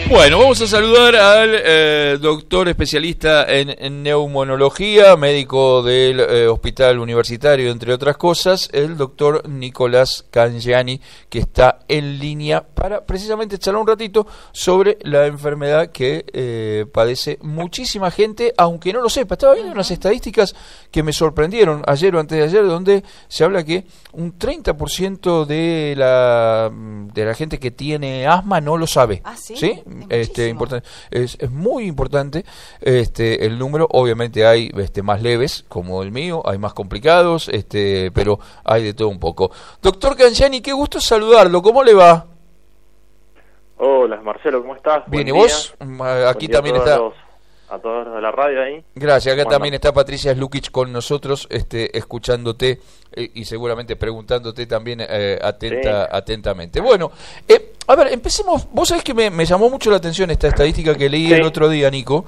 Bueno, vamos a saludar al doctor especialista en neumonología, médico del Hospital Universitario, entre otras cosas, el doctor Nicolás Cangiani, que está en línea para precisamente charlar un ratito sobre la enfermedad que padece muchísima gente, aunque no lo sepa. Estaba viendo unas estadísticas que me sorprendieron ayer o antes de ayer, donde se habla que un 30% de la gente que tiene asma no lo sabe. ¿Ah, sí? ¿Sí? Importante. Es muy importante el número. Obviamente hay más leves, como el mío, hay más complicados, pero hay de todo un poco. Doctor Cangiani, qué gusto saludarlo. ¿Cómo le va? Hola, Marcelo, ¿cómo estás? Bien, ¿y Buen vos? día. Aquí también está... A todos de la radio ahí. Gracias, acá también está Patricia Slukic con nosotros, escuchándote y seguramente preguntándote también atentamente. Bueno, a ver, empecemos. Vos sabés que me llamó mucho la atención esta estadística que leí el otro día, Nico.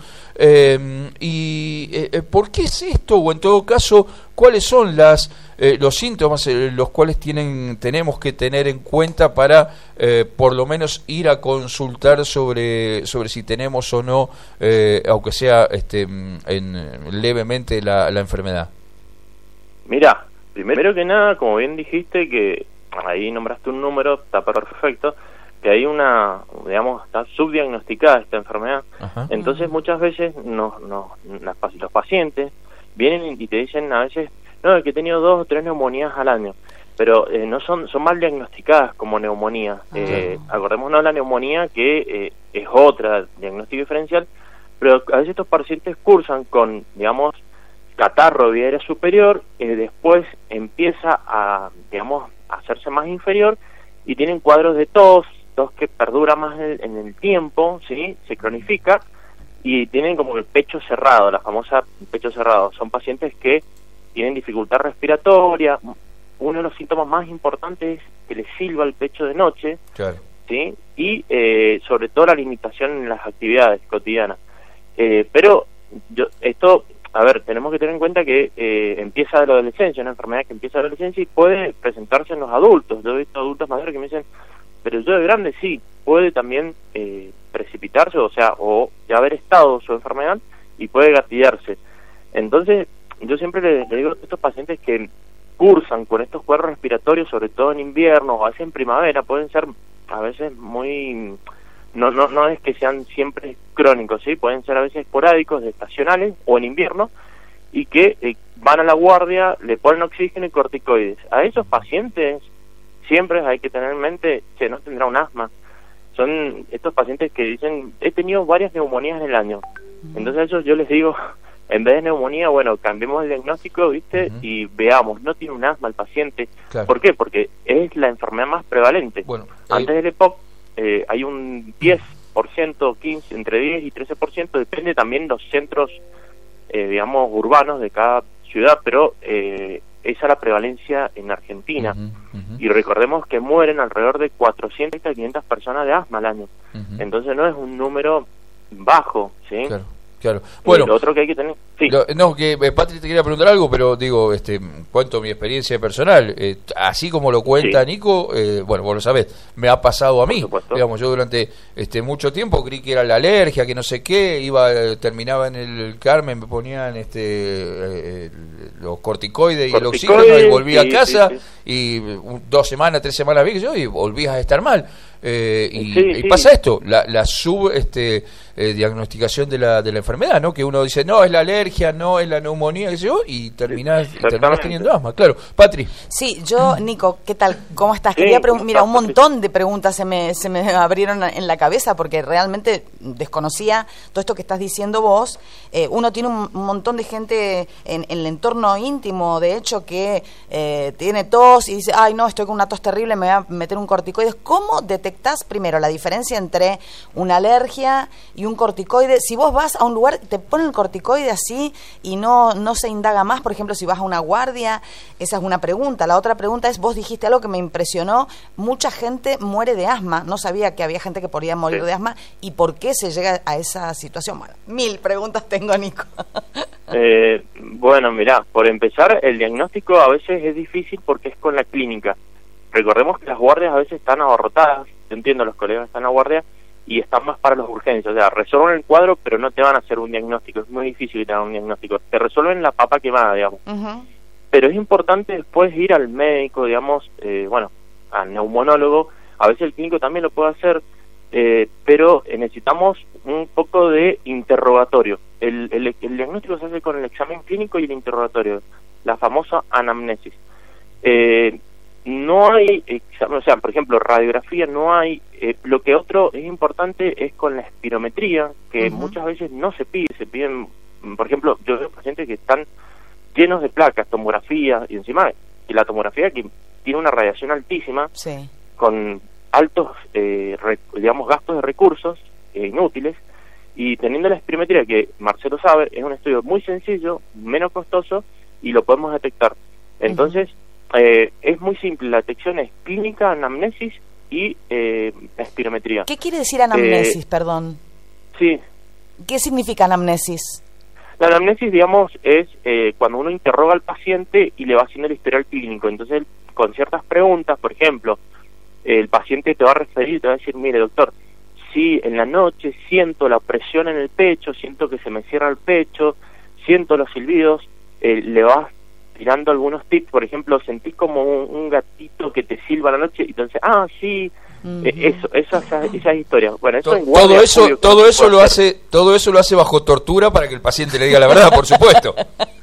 ¿Por qué es esto? O en todo caso, ¿cuáles son los síntomas los cuales tenemos que tener en cuenta para por lo menos ir a consultar sobre si tenemos o no, aunque sea levemente la enfermedad? Mira, primero que nada, como bien dijiste, que ahí nombraste un número, está perfecto, que hay está subdiagnosticada esta enfermedad. Ajá. Entonces muchas veces los pacientes vienen y te dicen a veces, no, es que he tenido 2 o 3 neumonías al año, pero no son mal diagnosticadas como neumonía. Acordémonos la neumonía, que es otra diagnóstico diferencial, pero a veces estos pacientes cursan con, catarro vía aérea superior, después empieza a hacerse más inferior y tienen cuadros de tos que perdura más en el tiempo, ¿sí? Se cronifica y tienen como el pecho cerrado, la famosa pecho cerrado. Son pacientes que tienen dificultad respiratoria. Uno de los síntomas más importantes es que les silba el pecho de noche, claro, ¿sí? Y sobre todo la limitación en las actividades cotidianas. Pero tenemos que tener en cuenta que empieza de la adolescencia, una enfermedad que empieza de la adolescencia y puede presentarse en los adultos. Yo he visto adultos mayores que me dicen, pero yo de grande sí, puede también precipitarse, o ya haber estado su enfermedad y puede gatillarse. Entonces, yo siempre le digo a estos pacientes que cursan con estos cuadros respiratorios, sobre todo en invierno o a veces en primavera, pueden ser a veces muy... No es que sean siempre crónicos, ¿sí? Pueden ser a veces esporádicos, estacionales o en invierno, y que van a la guardia, le ponen oxígeno y corticoides. A esos pacientes siempre hay que tener en mente que no tendrá un asma. Son estos pacientes que dicen, he tenido varias neumonías en el año. Entonces a ellos yo les digo, en vez de neumonía, cambiemos el diagnóstico, ¿viste? Y veamos, no tiene un asma el paciente. Claro. ¿Por qué? Porque es la enfermedad más prevalente. Antes del EPOC hay un 10%, 15, entre 10 y 13%, depende también de los centros, urbanos de cada ciudad, pero esa es la prevalencia en Argentina. Y recordemos que mueren alrededor de 400 a 500 personas de asma al año. Entonces no es un número bajo, ¿sí? Claro. Bueno, lo otro que hay que tener... Sí. Patri te quería preguntar algo, pero cuento mi experiencia personal. Así como lo cuenta Nico, vos lo sabés, me ha pasado a mí. Yo durante mucho tiempo creí que era la alergia, que no sé qué, terminaba en el Carmen, me ponían los corticoides y el oxígeno y volvía a casa y 2 semanas, 3 semanas y volvías a estar mal. Y pasa esto, la diagnosticación de la enfermedad, ¿no? Que uno dice, no, es la alergia, no, es la neumonía, y terminás teniendo asma, claro. Patri. Sí, Nico, ¿qué tal? ¿Cómo estás? Quería mira, un montón de preguntas se me abrieron en la cabeza porque realmente desconocía todo esto que estás diciendo vos. Uno tiene un montón de gente en el entorno íntimo, de hecho, que tiene tos y dice, ay, no, estoy con una tos terrible, me voy a meter un corticoide. ¿Cómo detectás primero la diferencia entre una alergia y un corticoide? Si vos vas a un lugar, te ponen el corticoide así y no se indaga más. Por ejemplo, si vas a una guardia, esa es una pregunta. La otra pregunta es, vos dijiste algo que me impresionó, mucha gente muere de asma. No sabía que había gente que podía morir de asma. ¿Y por qué se llega a esa situación? Bueno, 1000 preguntas tengo, Nico. Mirá, por empezar, el diagnóstico a veces es difícil porque es con la clínica. Recordemos que las guardias a veces están abarrotadas, yo entiendo, los colegas están a guardia, y están más para las urgencias. O sea, resuelven el cuadro, pero no te van a hacer un diagnóstico. Es muy difícil que te hagan un diagnóstico. Te resuelven la papa quemada, digamos. Pero es importante después ir al médico, digamos, al neumonólogo. A veces el clínico también lo puede hacer, pero necesitamos un poco de interrogatorio. El diagnóstico se hace con el examen clínico y el interrogatorio, la famosa anamnesis. No hay examen, o sea, por ejemplo, radiografía no hay. Lo que otro es importante es con la espirometría, que muchas veces no se pide. Se piden, por ejemplo, yo veo pacientes que están llenos de placas, tomografía, y encima que la tomografía que tiene una radiación altísima, con altos, digamos, gastos de recursos inútiles, y teniendo la espirometría, que Marcelo sabe, es un estudio muy sencillo, menos costoso, y lo podemos detectar. Entonces, es muy simple, la detección es clínica, anamnesis y espirometría. ¿Qué quiere decir anamnesis, perdón? Sí. ¿Qué significa anamnesis? La anamnesis, digamos, es cuando uno interroga al paciente y le va haciendo el historial clínico. Entonces, con ciertas preguntas, por ejemplo, el paciente te va a referir, te va a decir, mire, doctor, sí, en la noche siento la presión en el pecho, siento que se me cierra el pecho, siento los silbidos, le vas tirando algunos tips, por ejemplo, sentís como un gatito que te silba a la noche, y entonces, sí, esas historias. Bueno, eso todo eso lo hace bajo tortura para que el paciente le diga la verdad, por supuesto.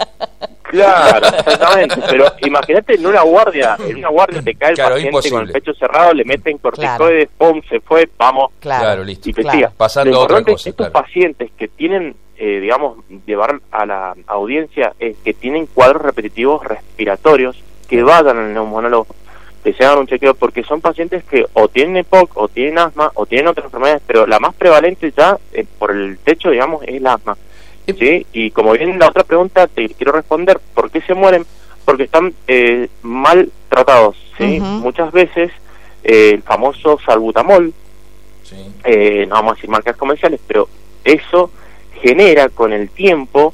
Claro, exactamente, pero imagínate en una guardia te cae el paciente imposible, con el pecho cerrado, le meten corticoides, pum, se fue, vamos, listo, y te siga. Pasando a otra cosa. Estos pacientes que tienen, digamos, llevar a la audiencia, que tienen cuadros repetitivos respiratorios, que vayan al neumonólogo, que se hagan un chequeo, porque son pacientes que o tienen EPOC, o tienen asma, o tienen otras enfermedades, pero la más prevalente ya, por el techo, digamos, es el asma. ¿Sí? Y como bien la otra pregunta te quiero responder, ¿por qué se mueren? Porque están mal tratados, ¿sí? Muchas veces el famoso salbutamol, no vamos a decir marcas comerciales, pero eso genera con el tiempo,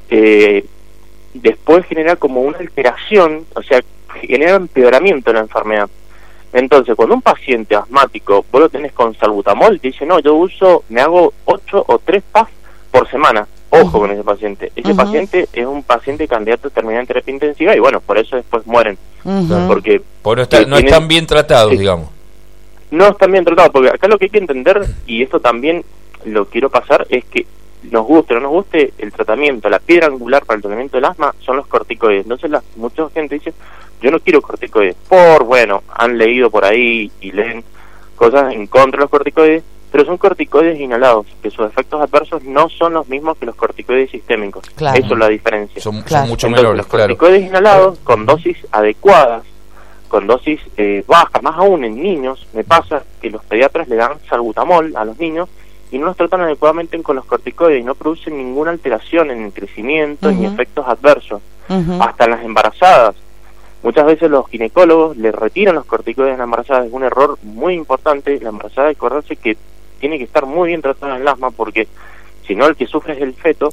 después genera como una alteración, o sea, genera empeoramiento de la enfermedad. Entonces, cuando un paciente asmático, vos lo tenés con salbutamol, te dice, no, yo me hago 8 o 3 PAF por semana. Ojo con ese paciente. Ese paciente es un paciente candidato a terminar en terapia intensiva y bueno, por eso después mueren. Porque no están bien tratados, digamos. No están bien tratados, porque acá lo que hay que entender, y esto también lo quiero pasar, es que nos guste o no nos guste el tratamiento, la piedra angular para el tratamiento del asma son los corticoides. Entonces mucha gente dice, yo no quiero corticoides, han leído por ahí y leen cosas en contra de los corticoides, pero son corticoides inhalados, que sus efectos adversos no son los mismos que los corticoides sistémicos. Eso es la diferencia. Son mucho menores. Los corticoides inhalados, con dosis adecuadas, con dosis bajas, más aún en niños, me pasa que los pediatras le dan salbutamol a los niños y no los tratan adecuadamente con los corticoides y no producen ninguna alteración en el crecimiento ni efectos adversos. Hasta en las embarazadas. Muchas veces los ginecólogos le retiran los corticoides a la embarazada. Es un error muy importante. La embarazada, hay que acordarse que tiene que estar muy bien tratada en el asma, porque si no el que sufre es el feto.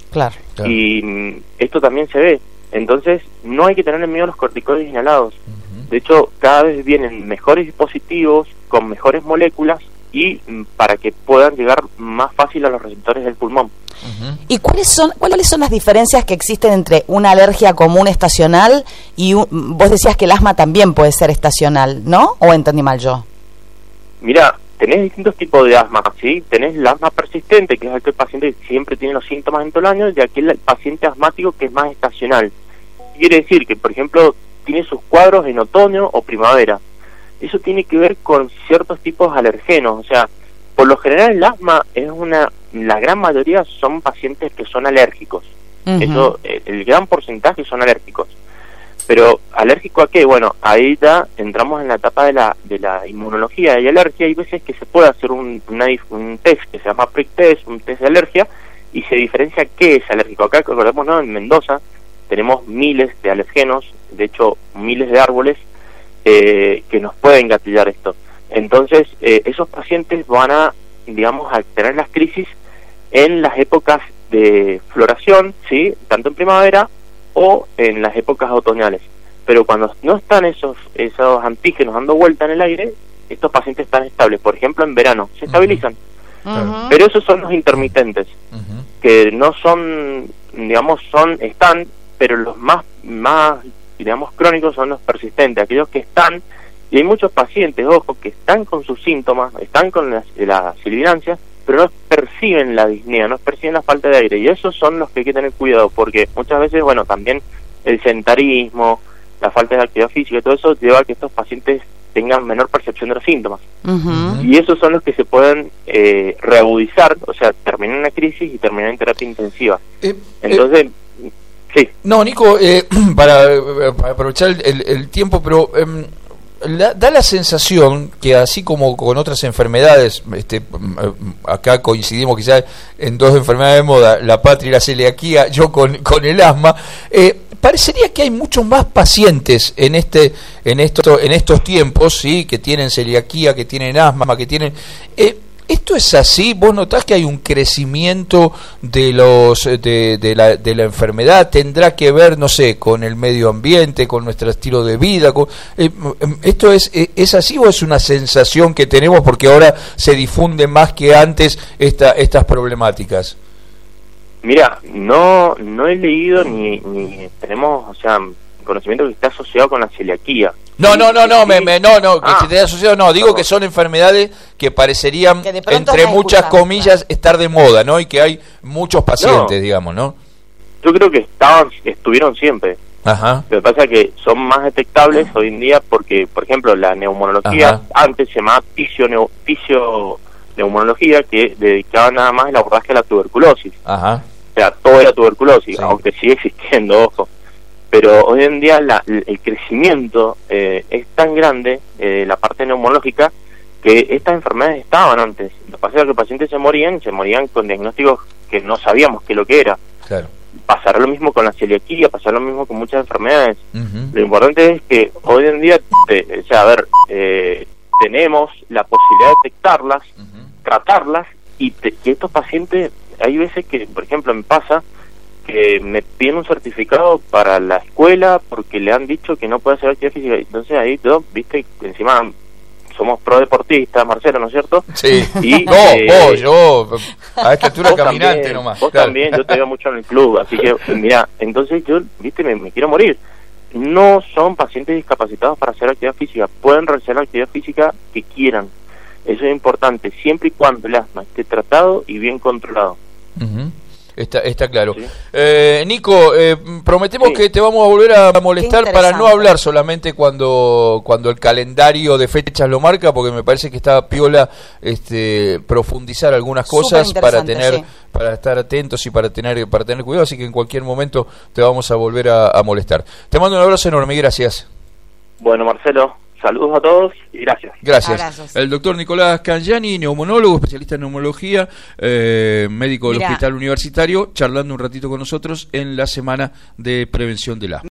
Y esto también se ve. Entonces no hay que tenerle miedo a los corticoides inhalados. De hecho, cada vez vienen mejores dispositivos con mejores moléculas y para que puedan llegar más fácil a los receptores del pulmón. ¿Y cuáles son las diferencias que existen entre una alergia común estacional y vos decías que el asma también puede ser estacional, ¿no? ¿O entendí mal yo? Mira, tenés distintos tipos de asma, ¿sí? Tenés el asma persistente, que es aquel paciente que siempre tiene los síntomas en todo el año, y aquel paciente asmático que es más estacional. Quiere decir que, por ejemplo, tiene sus cuadros en otoño o primavera. Eso tiene que ver con ciertos tipos de alergenos, o sea, por lo general el asma la gran mayoría son pacientes que son alérgicos. Eso, el gran porcentaje son alérgicos. Pero, ¿alérgico a qué? Bueno, ahí ya entramos en la etapa de la inmunología y alergia. Hay veces que se puede hacer un test que se llama prick test, un test de alergia, y se diferencia qué es alérgico. Acá, recordemos, ¿no? En Mendoza tenemos miles de alergenos, de hecho, miles de árboles que nos pueden gatillar esto. Entonces, esos pacientes van a, digamos, a tener las crisis en las épocas de floración, ¿sí? Tanto en primavera o en las épocas otoñales. Pero cuando no están esos antígenos dando vuelta en el aire, estos pacientes están estables. Por ejemplo, en verano se estabilizan. Pero esos son los intermitentes, que no son, digamos, están, pero los más, digamos, crónicos son los persistentes, aquellos que están, y hay muchos pacientes, ojo, que están con sus síntomas, están con la sibilancia, pero no perciben la disnea, no perciben la falta de aire, y esos son los que hay que tener cuidado, porque muchas veces, bueno, también el sedentarismo, la falta de actividad física, todo eso lleva a que estos pacientes tengan menor percepción de los síntomas. Y esos son los que se pueden reagudizar, o sea, terminar en una crisis y terminar en terapia intensiva. Entonces, sí. No, Nico, para aprovechar el tiempo, pero da la sensación que así como con otras enfermedades, acá coincidimos quizás en dos enfermedades de moda, la patria y la celiaquía, yo con el asma, parecería que hay muchos más pacientes en estos tiempos, sí, que tienen celiaquía, que tienen asma, que tienen ¿esto es así? ¿Vos notás que hay un crecimiento de la enfermedad? ¿Tendrá que ver, no sé, con el medio ambiente, con nuestro estilo de vida? ¿Esto es así o es una sensación que tenemos porque ahora se difunde más que antes estas problemáticas? Mira, no he leído ni tenemos, o sea, conocimiento que está asociado con la celiaquía. No, que esté asociado, no, digo que son enfermedades que parecerían, que entre muchas comillas, estar de moda, ¿no? Y que hay muchos pacientes, digamos, ¿no? Yo creo que estuvieron siempre. Ajá. Lo que pasa es que son más detectables hoy en día porque, por ejemplo, la neumonología, antes se llamaba fisioneumonología, que dedicaba nada más el abordaje a la tuberculosis. Ajá. O sea, todo era tuberculosis, aunque sigue existiendo, ojo. Pero hoy en día el crecimiento es tan grande, la parte neumológica, que estas enfermedades estaban antes. Lo que pasa es que los pacientes se morían con diagnósticos que no sabíamos qué lo que era. Claro. Pasará lo mismo con la celiaquía, pasará lo mismo con muchas enfermedades. Lo importante es que hoy en día, tenemos la posibilidad de detectarlas, tratarlas, y que estos pacientes, hay veces que, por ejemplo, me pasa que me piden un certificado para la escuela porque le han dicho que no puede hacer actividad física. Entonces ahí viste, encima somos pro deportistas, Marcelo, ¿no es cierto? Sí. Y, yo a esta altura caminante también, nomás. Vos también, yo te veo mucho en el club, así que mira, entonces yo, viste, me quiero morir. No son pacientes discapacitados para hacer actividad física, pueden realizar la actividad física que quieran. Eso es importante, siempre y cuando el asma esté tratado y bien controlado. Está claro. Sí. Nico, prometemos que te vamos a volver a molestar para no hablar solamente cuando el calendario de fechas lo marca, porque me parece que está piola profundizar algunas cosas para estar atentos y para tener cuidado, así que en cualquier momento te vamos a volver a molestar. Te mando un abrazo enorme y gracias. Bueno, Marcelo, saludos a todos y gracias. Gracias. El doctor Nicolás Cangiani, neumonólogo, especialista en neumología, médico del Hospital Universitario, charlando un ratito con nosotros en la semana de prevención del asma.